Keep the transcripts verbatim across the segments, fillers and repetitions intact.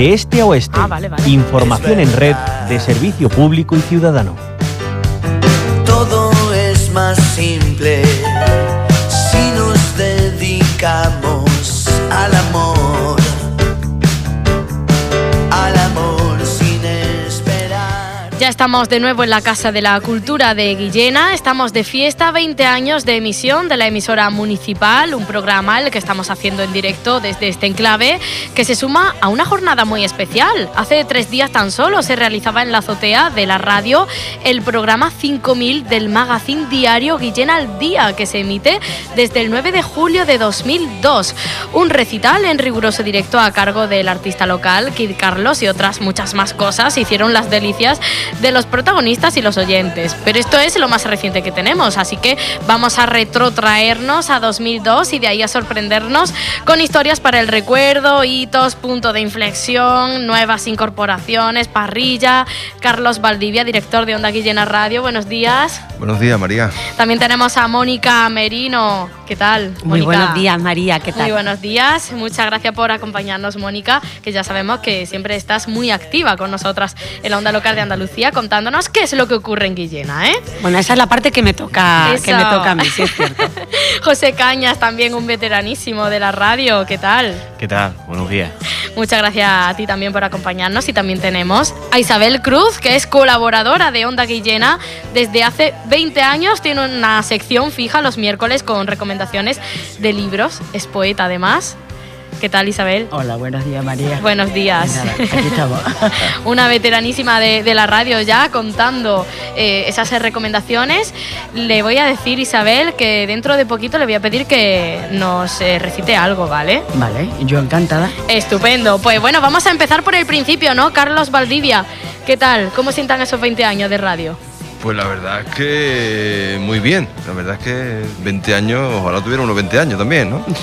de este a oeste. Ah, vale, vale. Información en red de servicio público y ciudadano. Todo es más simple si nos dedicamos al amor, al amor sin esperar. Ya estamos de nuevo en la Casa de la Cultura de Guillena, estamos de fiesta, veinte años de emisión de la emisora municipal, un programa el que estamos haciendo en directo desde este enclave, que se suma a una jornada muy especial. Hace tres días tan solo se realizaba en la azotea de la radio el programa cinco mil del magazine diario Guillena al Día, que se emite desde el nueve de julio de dos mil dos. Un recital en riguroso directo a cargo del artista local Kid Carlos y otras muchas más cosas hicieron las delicias de los protagonistas y los oyentes. Pero esto es lo más reciente que tenemos, así que vamos a retrotraernos a dos mil dos y de ahí a sorprendernos con historias para el recuerdo, hitos, punto de inflexión, nuevas incorporaciones, parrilla. Carlos Valdivia, director de Onda Guillena Radio, buenos días. Buenos días, María. También tenemos a Mónica Merino. ¿Qué tal, Mónica? Muy buenos días, María. ¿Qué tal? Muy buenos días. Muchas gracias por acompañarnos, Mónica, que ya sabemos que siempre estás muy activa con nosotras en la Onda Local de Andalucía, contándonos qué es lo que ocurre en Guillena, ¿eh? Bueno, esa es la parte que me toca, que me toca a mí, sí es cierto. José Cañas, también un veteranísimo de la radio. ¿Qué tal? ¿Qué tal? Buenos días. Muchas gracias a ti también por acompañarnos. Y también tenemos a Isabel Cruz, que es colaboradora de Onda Guillena desde hace veinte años. Tiene una sección fija los miércoles con recomendaciones de libros. Es poeta además. ¿Qué tal, Isabel? Hola, buenos días, María. Buenos días. Nada, aquí estamos. Una veteranísima de, de la radio ya contando eh, esas recomendaciones. Le voy a decir, Isabel, que dentro de poquito le voy a pedir que nos eh, recite algo, ¿vale? Vale, yo encantada. Estupendo. Pues bueno, vamos a empezar por el principio, ¿no? Carlos Valdivia, ¿qué tal? ¿Cómo sientan esos veinte años de radio? Pues la verdad es que muy bien. La verdad es que veinte años, ojalá tuviera unos veinte años también, ¿no?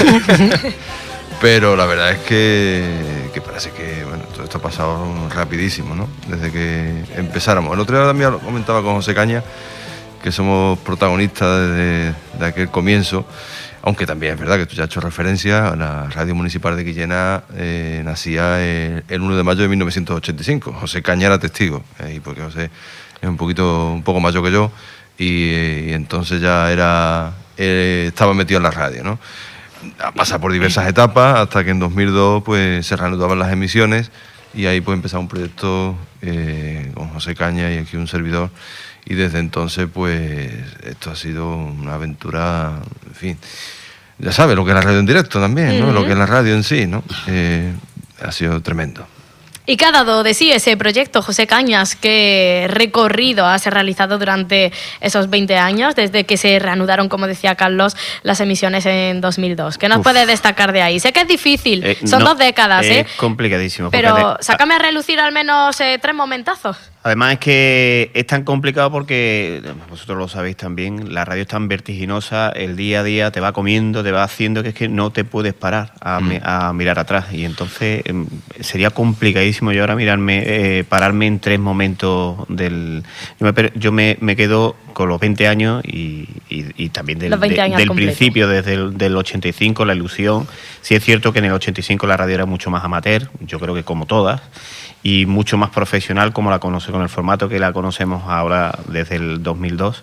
Pero la verdad es que, que parece que bueno, todo esto ha pasado rapidísimo, ¿no? Desde que empezáramos. El otro día también lo comentaba con José Cañas, que somos protagonistas desde de aquel comienzo, aunque también es verdad que tú ya has hecho referencia, la Radio Municipal de Guillena eh, nacía el, el uno de mayo de mil novecientos ochenta y cinco. José Cañas era testigo, eh, porque José es un poquito un poco mayor que yo, y, y entonces ya era eh, estaba metido en la radio, ¿no? A pasar por diversas etapas hasta que en dos mil dos pues se reanudaban las emisiones y ahí pues empezaba un proyecto eh, con José Cañas y aquí un servidor, y desde entonces pues esto ha sido una aventura, en fin, ya sabes lo que es la radio en directo también, ¿no? Uh-huh. Lo que es la radio en sí, ¿no? Eh, ha sido tremendo. ¿Y qué ha dado de sí ese proyecto, José Cañas? ¿Qué recorrido has realizado durante esos veinte años, desde que se reanudaron, como decía Carlos, las emisiones en dos mil dos? ¿Qué nos Uf. puedes destacar de ahí? Sé que es difícil, eh, son no, dos décadas, ¿eh? Es complicadísimo. Pero de... sácame a relucir al menos eh, tres momentazos. Además es que es tan complicado porque, vosotros lo sabéis también, la radio es tan vertiginosa, el día a día te va comiendo, te va haciendo que es que no te puedes parar a, mm. a mirar atrás. Y entonces eh, sería complicadísimo yo ahora mirarme, eh, pararme en tres momentos del... Yo me, yo me, me quedo con los veinte años y, y, y también del, de, del principio, desde el del ochenta y cinco, la ilusión. Sí es cierto que en el ochenta y cinco la radio era mucho más amateur, yo creo que como todas, y mucho más profesional como la conoce con el formato que la conocemos ahora desde el dos mil dos,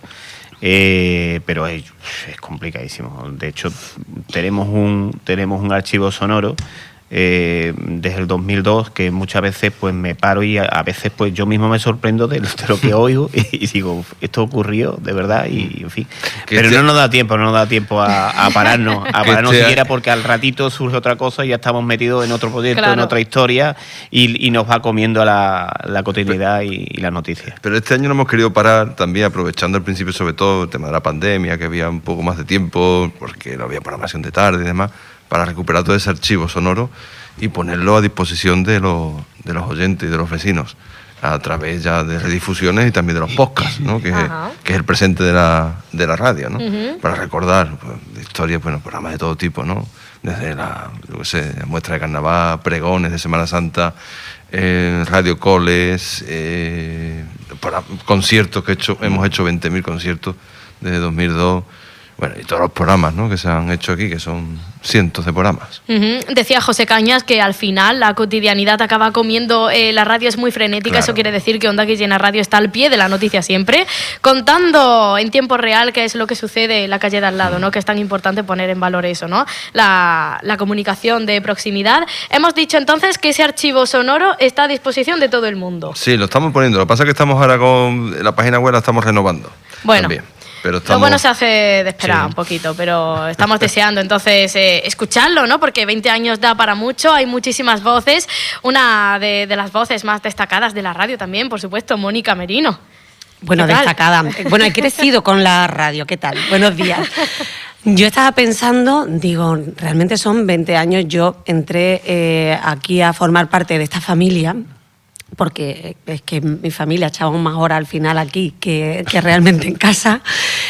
eh, pero es, es complicadísimo. De hecho, tenemos un, tenemos un archivo sonoro eh, desde el dos mil dos que muchas veces pues me paro y a, a veces pues yo mismo me sorprendo de, de lo que oigo y, y digo, esto ocurrió de verdad y en fin. Pero este... no nos da tiempo, no nos da tiempo a, a pararnos, a pararnos este... siquiera, porque al ratito surge otra cosa y ya estamos metidos en otro proyecto, claro, en otra historia y, y nos va comiendo la, la cotidianidad y, y las noticias. Pero este año no hemos querido parar también, aprovechando al principio sobre todo el tema de la pandemia, que había un poco más de tiempo porque no había programación de tarde y demás, para recuperar todo ese archivo sonoro y ponerlo a disposición de los, de los oyentes y de los vecinos a través ya de redifusiones y también de los podcasts, ¿no? que, que es el presente de la, de la radio, ¿no? Uh-huh. Para recordar pues, historias, bueno, programas de todo tipo, ¿no? Desde la, yo qué sé, muestra de carnaval, pregones de Semana Santa, eh, radio coles, eh, para conciertos que he hecho, hemos hecho veinte mil conciertos desde dos mil dos. Bueno, y todos los programas, ¿no?, que se han hecho aquí, que son cientos de programas. Uh-huh. Decía José Cañas que al final la cotidianidad acaba comiendo, eh, la radio es muy frenética, claro. Eso quiere decir que Onda Guillena Radio está al pie de la noticia siempre, contando en tiempo real qué es lo que sucede en la calle de al lado, ¿no?, que es tan importante poner en valor eso, ¿no?, la, la comunicación de proximidad. Hemos dicho entonces que ese archivo sonoro está a disposición de todo el mundo. Sí, lo estamos poniendo, lo que pasa es que estamos ahora con la página web, la estamos renovando. Bueno. También. Pero estamos... Lo bueno se hace de esperar, sí, un poquito, pero estamos deseando entonces eh, escucharlo, ¿no? Porque veinte años da para mucho, hay muchísimas voces. Una de, de las voces más destacadas de la radio también, por supuesto, Mónica Merino. Bueno, destacada. Bueno, he crecido con la radio, ¿qué tal? Buenos días. Yo estaba pensando, digo, realmente son veinte años, yo entré eh, aquí a formar parte de esta familia, porque es que mi familia echaba más horas al final aquí que, que realmente en casa,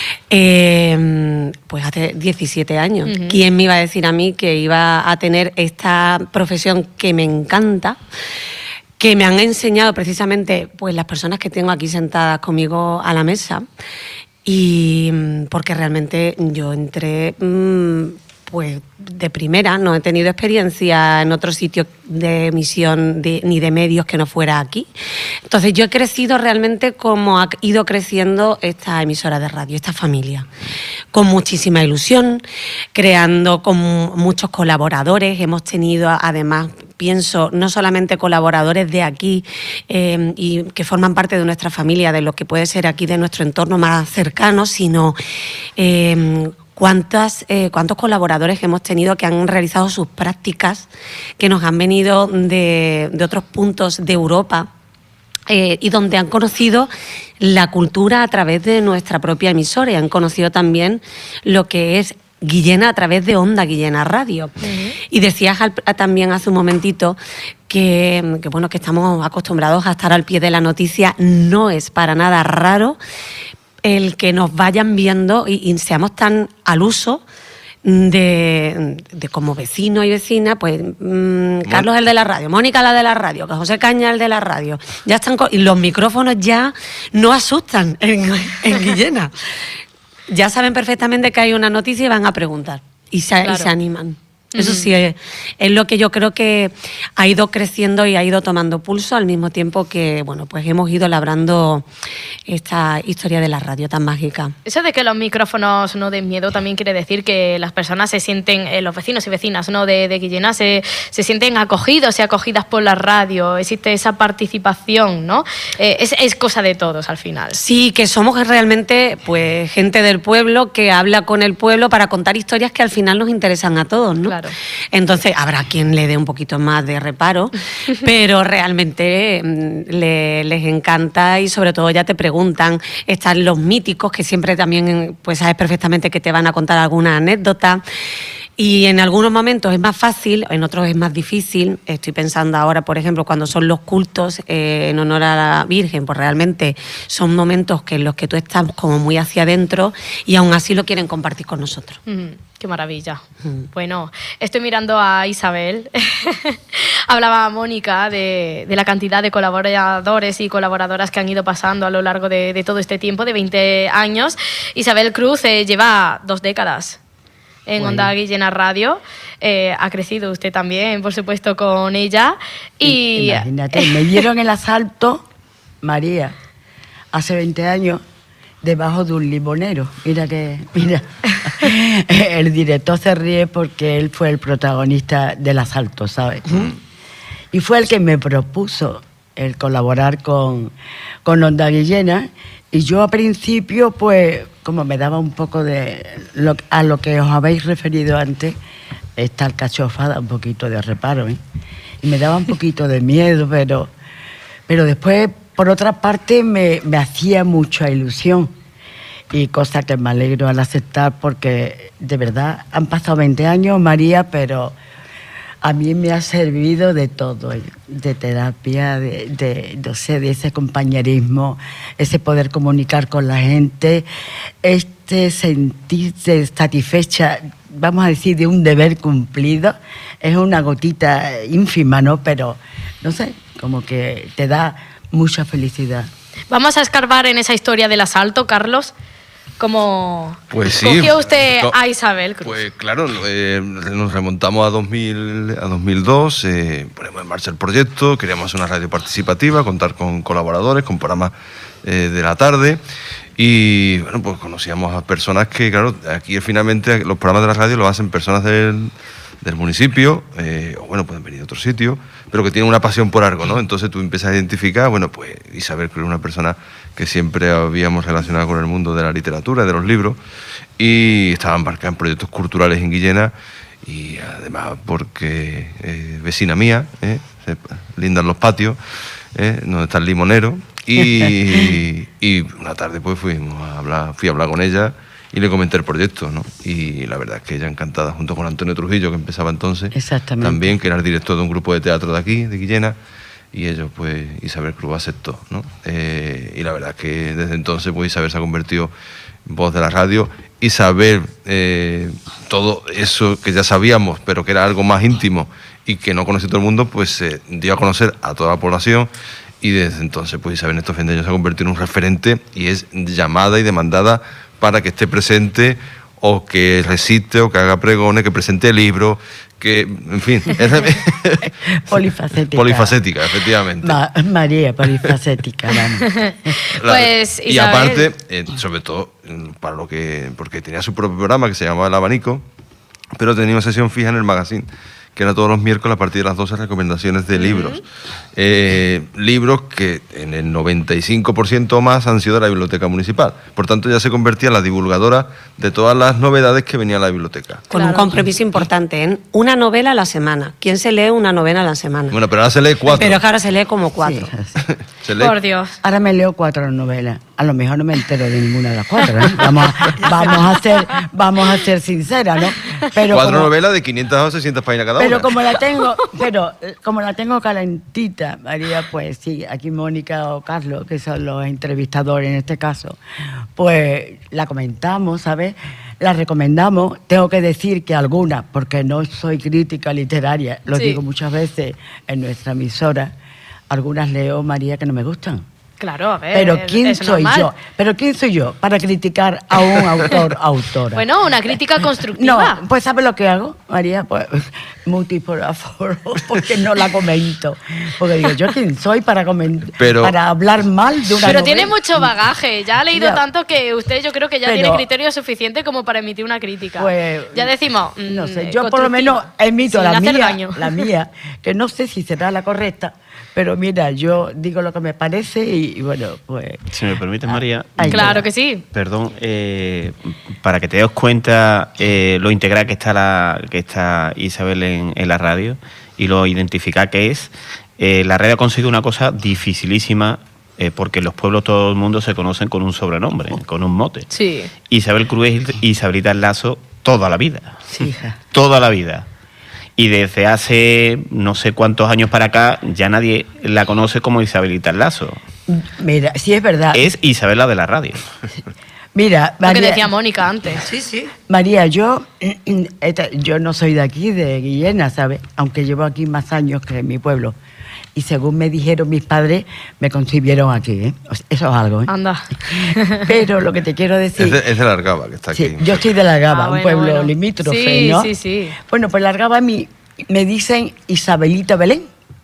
eh, pues hace diecisiete años. Uh-huh. ¿Quién me iba a decir a mí que iba a tener esta profesión que me encanta, que me han enseñado precisamente pues las personas que tengo aquí sentadas conmigo a la mesa? Y porque realmente yo entré... Mmm, pues de primera, no he tenido experiencia en otro sitio de emisión de, ni de medios que no fuera aquí. Entonces yo he crecido realmente como ha ido creciendo esta emisora de radio, esta familia, con muchísima ilusión, creando con muchos colaboradores. Hemos tenido además, pienso, no solamente colaboradores de aquí eh, y que forman parte de nuestra familia, de lo que puede ser aquí de nuestro entorno más cercano, sino... Eh, ¿Cuántas, eh, ¿Cuántos colaboradores hemos tenido que han realizado sus prácticas, que nos han venido de, de otros puntos de Europa eh, y donde han conocido la cultura a través de nuestra propia emisora y han conocido también lo que es Guillena a través de Onda Guillena Radio? Uh-huh. Y decías al, también hace un momentito que, que, bueno, que estamos acostumbrados a estar al pie de la noticia. No es para nada raro el que nos vayan viendo y, y seamos tan al uso de, de como vecinos y vecinas, pues mmm, Carlos el de la radio, Mónica la de la radio, José Caña el de la radio, ya están con, y los micrófonos ya no asustan en, en Guillena. Ya saben perfectamente que hay una noticia y van a preguntar y se, claro. y se animan. Eso sí, es, es lo que yo creo que ha ido creciendo y ha ido tomando pulso al mismo tiempo que, bueno, pues hemos ido labrando esta historia de la radio tan mágica. Eso de que los micrófonos no den miedo también quiere decir que las personas se sienten, eh, los vecinos y vecinas, ¿no?, de, de Guillena se, se sienten acogidos y acogidas por la radio, existe esa participación, ¿no? Eh, es, es cosa de todos al final. Sí, que somos realmente pues gente del pueblo que habla con el pueblo para contar historias que al final nos interesan a todos, ¿no? Claro. Entonces habrá quien le dé un poquito más de reparo, pero realmente le, les encanta y sobre todo ya te preguntan, están los míticos que siempre también pues sabes perfectamente que te van a contar alguna anécdota. Y en algunos momentos es más fácil, en otros es más difícil. Estoy pensando ahora, por ejemplo, cuando son los cultos eh, en honor a la Virgen, pues realmente son momentos que en los que tú estás como muy hacia adentro y aún así lo quieren compartir con nosotros. Mm, qué maravilla. Mm. Bueno, estoy mirando a Isabel. Hablaba Mónica de, de la cantidad de colaboradores y colaboradoras que han ido pasando a lo largo de, de todo este tiempo, de veinte años. Isabel Cruz eh, lleva dos décadas en bueno. Onda Guillena Radio, eh, ha crecido usted también, por supuesto, con ella. Y imagínate, me dieron el asalto, María, hace veinte años, debajo de un limonero. Mira que, mira, el director se ríe porque él fue el protagonista del asalto, ¿sabes? Uh-huh. Y fue el que me propuso el colaborar con, con Onda Guillena. Y yo al principio, pues, como me daba un poco de... Lo, a lo que os habéis referido antes, estar cachofada, un poquito de reparo, ¿eh? Y me daba un poquito de miedo, pero, pero después, por otra parte, me, me hacía mucha ilusión. Y cosa que me alegro al aceptar, porque de verdad han pasado veinte años, María, pero... A mí me ha servido de todo, de terapia, de, de, no sé, de ese compañerismo, ese poder comunicar con la gente, este sentirse satisfecha, vamos a decir, de un deber cumplido. Es una gotita ínfima, ¿no? Pero, no sé, como que te da mucha felicidad. Vamos a escarbar en esa historia del asalto, Carlos. ¿Cómo Pues sí. cogió usted Co- a Isabel Cruz? Pues claro, eh, nos remontamos a dos mil, a dos mil dos, eh, ponemos en marcha el proyecto, queríamos hacer una radio participativa, contar con colaboradores, con programas eh, de la tarde, y bueno, pues conocíamos a personas que, claro, aquí finalmente los programas de la radio los hacen personas del, del municipio, eh, o bueno, pueden venir de otro sitio, pero que tienen una pasión por algo, ¿no? Entonces tú empiezas a identificar, bueno, pues Isabel Cruz es una persona que siempre habíamos relacionado con el mundo de la literatura, de los libros, y estaba embarcada en proyectos culturales en Guillena, y además porque eh, vecina mía, eh, se lindan los patios, eh, donde está el limonero, y, y una tarde pues fuimos a hablar, fui a hablar con ella y le comenté el proyecto, ¿no? Y la verdad es que ella encantada, junto con Antonio Trujillo, que empezaba entonces, Exactamente. también, que era el director de un grupo de teatro de aquí, de Guillena, y ellos, pues, Isabel Cruz aceptó, ¿no? Eh, y la verdad es que desde entonces, pues, Isabel se ha convertido en voz de la radio. Isabel, eh, todo eso que ya sabíamos, pero que era algo más íntimo y que no conocía todo el mundo, pues se dio a conocer a toda la población, y desde entonces, pues, Isabel en estos fin de años se ha convertido en un referente y es llamada y demandada para que esté presente, o que recite, o que haga pregones, que presente libros, que, en fin, es Polifacética. polifacética, efectivamente. Ma- María, polifacética, vamos. La- Pues, y Isabel. aparte, eh, sobre todo, mm, para lo que, porque tenía su propio programa que se llamaba El Abanico, pero tenía una sesión fija en el magazine, que era todos los miércoles a partir de las doce, recomendaciones de libros. Eh, libros que en el noventa y cinco por ciento más han sido de la biblioteca municipal. Por tanto, ya se convertía en la divulgadora de todas las novedades que venían a la biblioteca. Con un Claro. compromiso importante, en una novela a la semana. ¿Quién se lee una novela a la semana? Bueno, pero ahora se lee cuatro. Pero es que ahora se lee como cuatro. Sí. Se lee- Por Dios. Ahora me leo cuatro novelas. A lo mejor no me entero de ninguna de las cuatro, ¿eh? Vamos a, vamos a ser, vamos a ser sinceras, ¿no? Pero cuatro como- novelas de quinientas o seiscientas páginas cada Pero una. como la tengo, pero eh, como la tengo calentita, María, pues sí, aquí Mónica o Carlos, que son los entrevistadores en este caso, pues la comentamos, ¿sabes? La recomendamos. Tengo que decir que algunas, porque no soy crítica literaria, lo Sí. digo muchas veces en nuestra emisora, algunas leo, María, que no me gustan. Claro, a ver. Pero ¿quién es soy normal. yo? Pero ¿quién soy yo para criticar a un autor autora? Bueno, una crítica constructiva. No, pues ¿sabes lo que hago, María? Pues muti por aforo, porque no la comento. Porque digo, ¿yo quién soy para comen- Pero- para hablar mal de una Pero novela? tiene mucho bagaje. Ya ha leído Ya. tanto que usted, yo creo que ya Pero- tiene criterio suficiente como para emitir una crítica. Pues, ya decimos. No mm, sé, yo por lo constructiva, menos emito sin la hacer mía, daño. la mía, que no sé si será la correcta, pero mira, yo digo lo que me parece y, y bueno, pues... Si me permites, María. Ay, Claro que sí. Perdón, eh, para que te des cuenta eh, lo integral que está la que está Isabel en, en la radio y lo identificada que es, eh, la radio ha conseguido una cosa dificilísima, eh, porque en los pueblos todo el mundo se conocen con un sobrenombre, con un mote. Sí. Isabel Cruz es Isabelita Lazo toda la vida. Sí, hija. Toda la vida. Y desde hace no sé cuántos años para acá ya nadie la conoce como Isabelita Lazo. Mira, sí es verdad. Es Isabela de la radio. Mira, Lo que María, decía Mónica antes. Sí, sí. María, yo, esta- yo no soy de aquí, de Guillena, ¿sabes? Aunque llevo aquí más años que en mi pueblo. Y según me dijeron mis padres, me concibieron aquí, ¿eh? O sea, eso es algo, ¿eh? Anda. Pero lo que te quiero decir... Es de, es de Largaba, que está aquí. Sí, yo soy de Largaba, Ah, un bueno, pueblo bueno. limítrofe, Sí, ¿no? sí, sí. Bueno, pues Largaba a mí me dicen Isabelita Belén.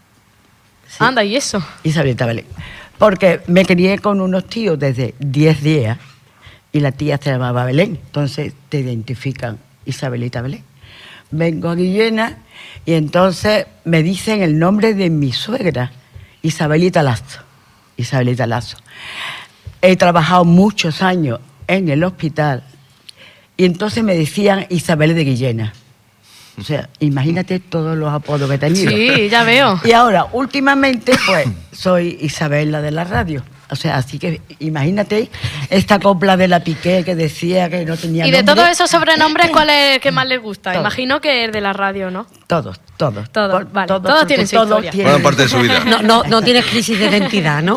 Anda, ¿y eso? Isabelita Belén. Porque me crié con unos tíos desde diez días y la tía se llamaba Belén. Entonces te identifican Isabelita Belén. Vengo a Guillena y entonces me dicen el nombre de mi suegra, Isabelita Lazo. Isabelita Lazo. He trabajado muchos años en el hospital y entonces me decían Isabel de Guillena. O sea, imagínate todos los apodos que he tenido. Sí, ya veo. Y ahora, últimamente, pues, soy Isabela de la radio. O sea, así que imagínate esta copla de la Piqué que decía que no tenía Y de nombre. todos esos sobrenombres, ¿cuál es el que más le gusta? Todo. Imagino que el de la radio, ¿no? Todos, todos. Todos, Por- vale. todos, Todos porque tienen su todos historia. tienen- Buena parte de su vida. No, no, no tienes crisis de identidad, ¿no?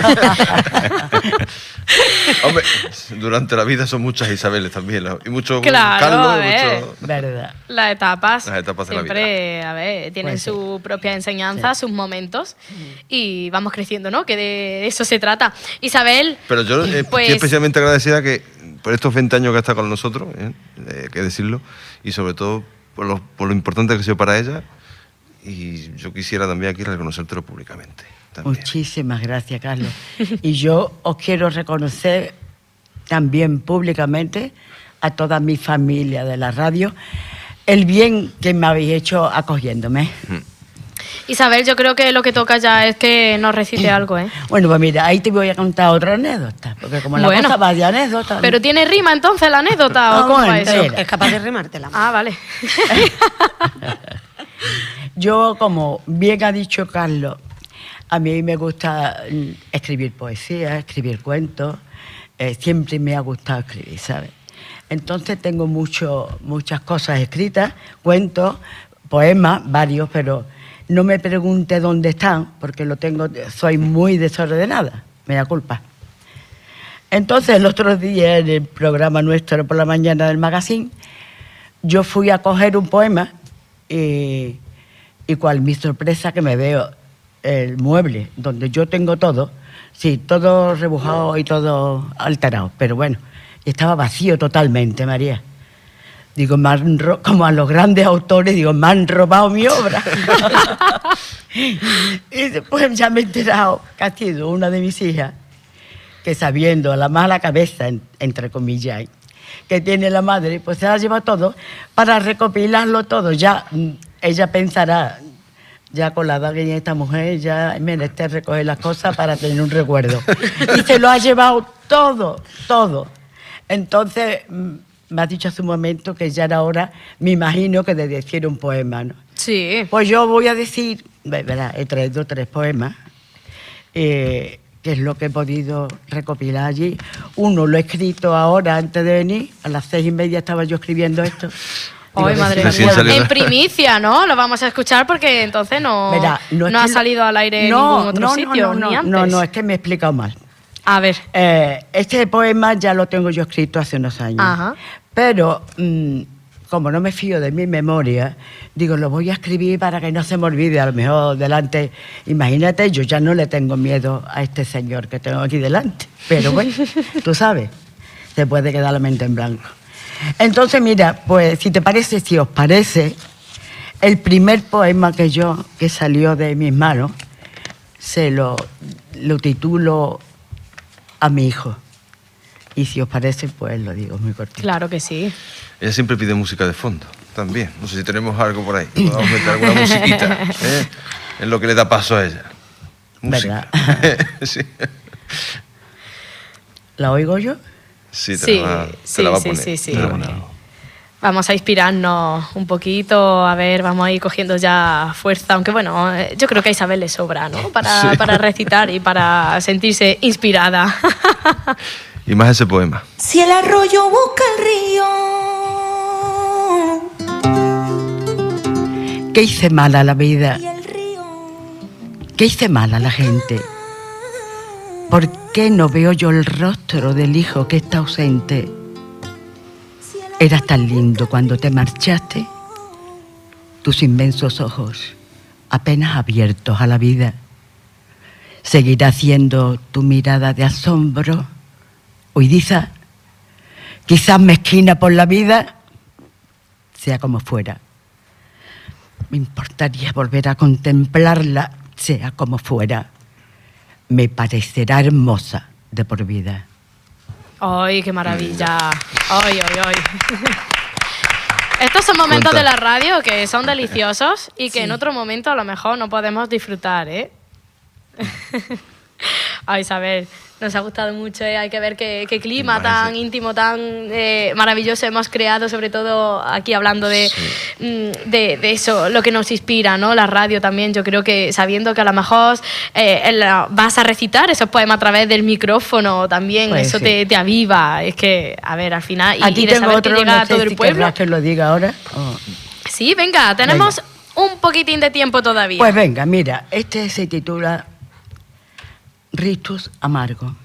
Hombre, durante la vida son muchas Isabeles también. ¿no? Y muchos Claro, Carlos, a ver. muchos... Verdad. Las etapas, Las etapas de la siempre, a ver, tienen Pues sí. su propia enseñanza, sus momentos y vamos creciendo, ¿no? Que de eso se trata. Isabel, Pero yo eh, Pues- estoy especialmente agradecida que por estos veinte años que ha estado con nosotros, ¿eh? Eh, hay que decirlo, y sobre todo por lo, por lo importante que ha sido para ella. Y yo quisiera también aquí reconocértelo públicamente. También. Muchísimas gracias, Carlos. Y yo os quiero reconocer también públicamente a toda mi familia de la radio el bien que me habéis hecho acogiéndome. Isabel, yo creo que lo que toca ya es que nos recite algo, ¿eh? Bueno, pues mira, ahí te voy a contar otra anécdota, porque como la Bueno. cosa va de anécdota... Pero tiene rima entonces la anécdota, Ah, ¿o cómo bueno, va eso? espera. Es capaz de remártela. Ah, vale. Yo, como bien ha dicho Carlos, a mí me gusta mm, escribir poesía, escribir cuentos. eh, siempre me ha gustado escribir, ¿sabes? Entonces tengo mucho, muchas cosas escritas, cuentos, poemas, varios, pero no me pregunte dónde están, porque lo tengo, soy muy desordenada, me da culpa. Entonces, el otro día, en el programa nuestro por la mañana del magazine, yo fui a coger un poema y, y cual mi sorpresa que me veo el mueble donde yo tengo todo, sí, todo rebujado y todo alterado, pero bueno, estaba vacío totalmente, María. Digo, me han ro- como a los grandes autores, digo, me han robado mi obra. Y después ya me he enterado que ha sido una de mis hijas que, sabiendo la mala cabeza, en- entre comillas, que tiene la madre, pues se la lleva todo para recopilarlo todo. Ya mm, ella pensará, ya con la edad que tiene esta mujer, ya es menester recoger las cosas para tener un recuerdo. Y se lo ha llevado todo, todo. Entonces, mm, me ha dicho hace un momento que ya era hora, me imagino, que de decir un poema, ¿no? Sí. Pues yo voy a decir, ve- verá, he traído tres poemas, eh, que es lo que he podido recopilar allí. Uno lo he escrito ahora, antes de venir, a las seis y media estaba yo escribiendo esto. Digo, Ay, madre Recién mía. salido. En primicia, ¿no? Lo vamos a escuchar porque entonces no, verá, no, es ha que lo- salido al aire en No, ningún otro no, sitio, no, no, ni no, antes. no, no, es que me he explicado mal. A ver. Eh, este poema ya lo tengo yo escrito hace unos años. Ajá. Pero, mm, como no me fío de mi memoria, digo, lo voy a escribir para que no se me olvide. A lo mejor delante, imagínate, yo ya no le tengo miedo a este señor que tengo aquí delante. Pero bueno, tú sabes, se puede quedar la mente en blanco. Entonces, mira, pues si te parece, si os parece, el primer poema que yo, que salió de mis manos, se lo, lo titulo a mi hijo. Y si os parece, pues lo digo muy cortito. Claro que sí. Ella siempre pide música de fondo, también. No sé si tenemos algo por ahí. Vamos a meter alguna musiquita. ¿eh? Es lo que le da paso a ella. Música. sí. ¿La oigo yo? Sí, te Sí, la va, te sí, la va a sí, poner. sí, sí. te la va a poner. Vamos a inspirarnos un poquito, a ver, vamos a ir cogiendo ya fuerza, aunque bueno, eh, yo creo que a Isabel le sobra, ¿no? Para, Sí. para recitar y para sentirse inspirada. Y más ese poema. Si el arroyo busca el río ¿Qué hice mal a la vida? y el río ¿Qué hice mal a la gente? ¿Por qué no veo yo el rostro del hijo que está ausente? Eras tan lindo cuando te marchaste, tus inmensos ojos apenas abiertos a la vida. Seguirá siendo tu mirada de asombro, huidiza, quizás mezquina por la vida, sea como fuera. Me importaría volver a contemplarla, sea como fuera. Me parecerá hermosa de por vida. ¡Ay, qué maravilla! ¡Ay, ay, ay! Estos son momentos Cuenta. de la radio que son deliciosos y que en otro momento a lo mejor no podemos disfrutar, ¿eh? Ay, Isabel, nos ha gustado mucho, ¿eh? Hay que ver qué, qué clima Vale, tan sí. íntimo, tan eh, maravilloso hemos creado, sobre todo aquí hablando de, mm, de, de eso, lo que nos inspira, ¿no? La radio también, yo creo que sabiendo que a lo mejor eh, el- vas a recitar esos poemas a través del micrófono también, Pues eso sí. te, te aviva, es que, a ver, al final, y, Aquí y de tengo saber que otro, llega no a todo sé el si pueblo. querrás que lo diga ahora. Oh. Sí, venga, tenemos un poquitín de tiempo todavía. Pues venga, mira, este se titula Rictus Amargo.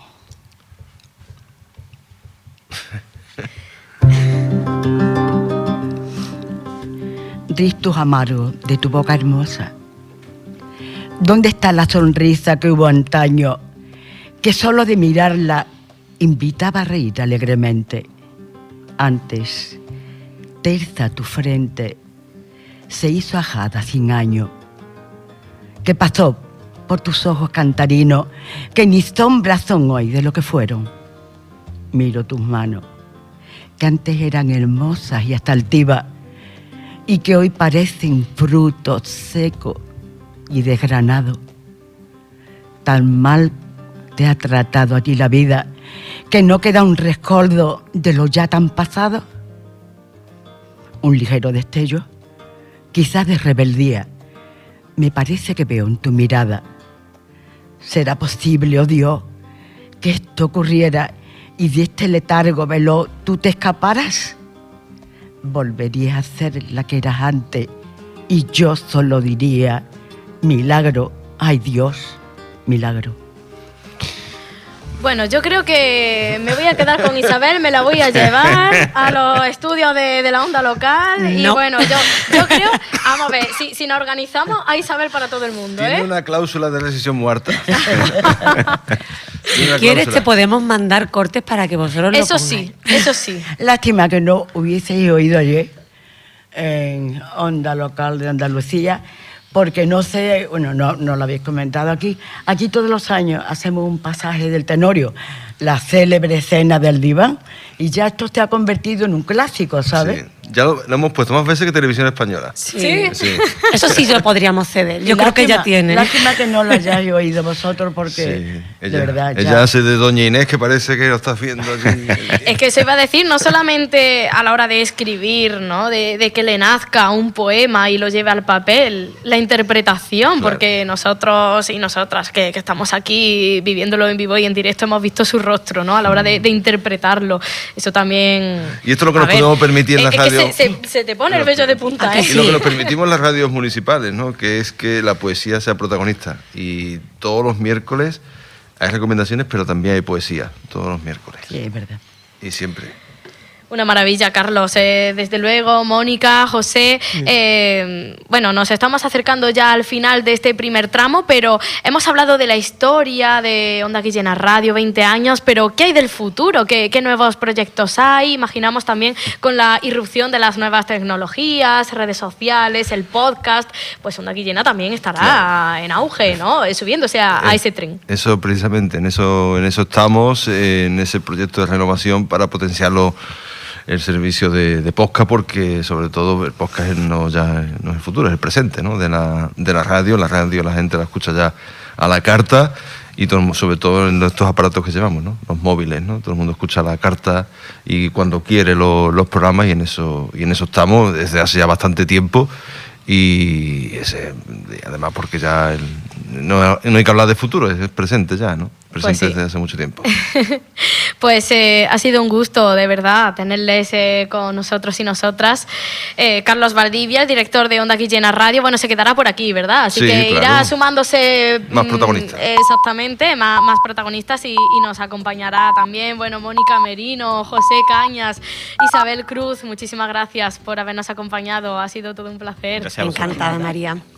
Rictus amargo de tu boca hermosa. ¿Dónde está la sonrisa que hubo antaño, que solo de mirarla invitaba a reír alegremente? Antes, tersa tu frente se hizo ajada sin año. ¿Qué pasó por tus ojos cantarinos, que ni sombras son hoy de lo que fueron? Miro tus manos, que antes eran hermosas y hasta altivas, y que hoy parecen frutos secos y desgranados. Tan mal te ha tratado a ti la vida, que no queda un rescoldo de lo ya tan pasado. Un ligero destello, quizás de rebeldía, me parece que veo en tu mirada. ¿Será posible, oh Dios, que esto ocurriera y de este letargo veloz tú te escaparas? Volverías a ser la que eras antes y yo solo diría: milagro, ay Dios, milagro. Bueno, yo creo que me voy a quedar con Isabel, me la voy a llevar a los estudios de, de la onda local. Y No. bueno, yo, yo creo, vamos a ver, si, si nos organizamos, hay Isabel para todo el mundo, Tiene ¿eh? una cláusula de rescisión muerta. Tiene una ¿Quieres? cláusula. Te podemos mandar cortes para que vosotros lo Eso pongáis. sí, eso sí. Lástima que no hubieseis oído ayer en Onda Local de Andalucía, porque no sé, bueno, no, no lo habéis comentado aquí. Aquí todos los años hacemos un pasaje del Tenorio, la célebre escena del diván, y ya esto se ha convertido en un clásico, ¿sabes? Sí. Ya lo, lo hemos puesto más veces que Televisión Española. Sí. Sí. Eso sí lo podríamos ceder. Yo creo que Lástima- ya tiene. Lástima que no lo hayáis oído vosotros, porque Sí. de Ella, verdad ella ya... hace de Doña Inés, que parece que lo está haciendo allí. Es que eso iba a decir, no solamente a la hora de escribir, ¿no? De, de que le nazca un poema y lo lleve al papel, la interpretación, Claro. porque nosotros y nosotras que, que estamos aquí viviéndolo en vivo y en directo hemos visto su rostro, ¿no? A la hora de, de interpretarlo. Eso también... Y esto es lo que a nos ver, podemos permitir en es- la es que radio. se, se- se te pone el vello de punta, ¿eh? Y lo que nos permitimos en las radios municipales, ¿no? Que es que la poesía sea protagonista. Y todos los miércoles hay recomendaciones, pero también hay poesía, todos los miércoles. Sí, es verdad. Y siempre. Una maravilla, Carlos. Eh, desde luego, Mónica, José, eh, bueno, nos estamos acercando ya al final de este primer tramo, pero hemos hablado de la historia de Onda Guillena Radio, veinte años, pero ¿qué hay del futuro? ¿Qué, qué nuevos proyectos hay? Imaginamos también con la irrupción de las nuevas tecnologías, redes sociales, el podcast, pues Onda Guillena también estará Claro. en auge, ¿no? Eh, Subiéndose a, a Eh, ese tren. Eso precisamente, en eso, en eso estamos, eh, en ese proyecto de renovación para potenciarlo el servicio de, de podcast, porque sobre todo el podcast es no, ya, no es el futuro, es el presente, ¿no? de, la, de la radio. La radio la gente la escucha ya a la carta y todo, sobre todo en estos aparatos que llevamos, ¿no? Los móviles, ¿no? Todo el mundo escucha a la carta y cuando quiere lo, los programas, y en eso, y en eso estamos desde hace ya bastante tiempo. Y ese, además porque ya el, no, no hay que hablar de futuro, es el presente ya, ¿no? Presente Pues sí. desde hace mucho tiempo. Pues eh, ha sido un gusto, de verdad, tenerles eh, con nosotros y nosotras. Eh, Carlos Valdivia, el director de Onda Guillena Radio, bueno, se quedará por aquí, ¿verdad? Así Sí, que irá claro. sumándose... Más mm, protagonistas. Exactamente, más, más protagonistas y, y nos acompañará también, bueno, Mónica Merino, José Cañas, Isabel Cruz, muchísimas gracias por habernos acompañado, ha sido todo un placer. Gracias a vosotros. Encantada, María.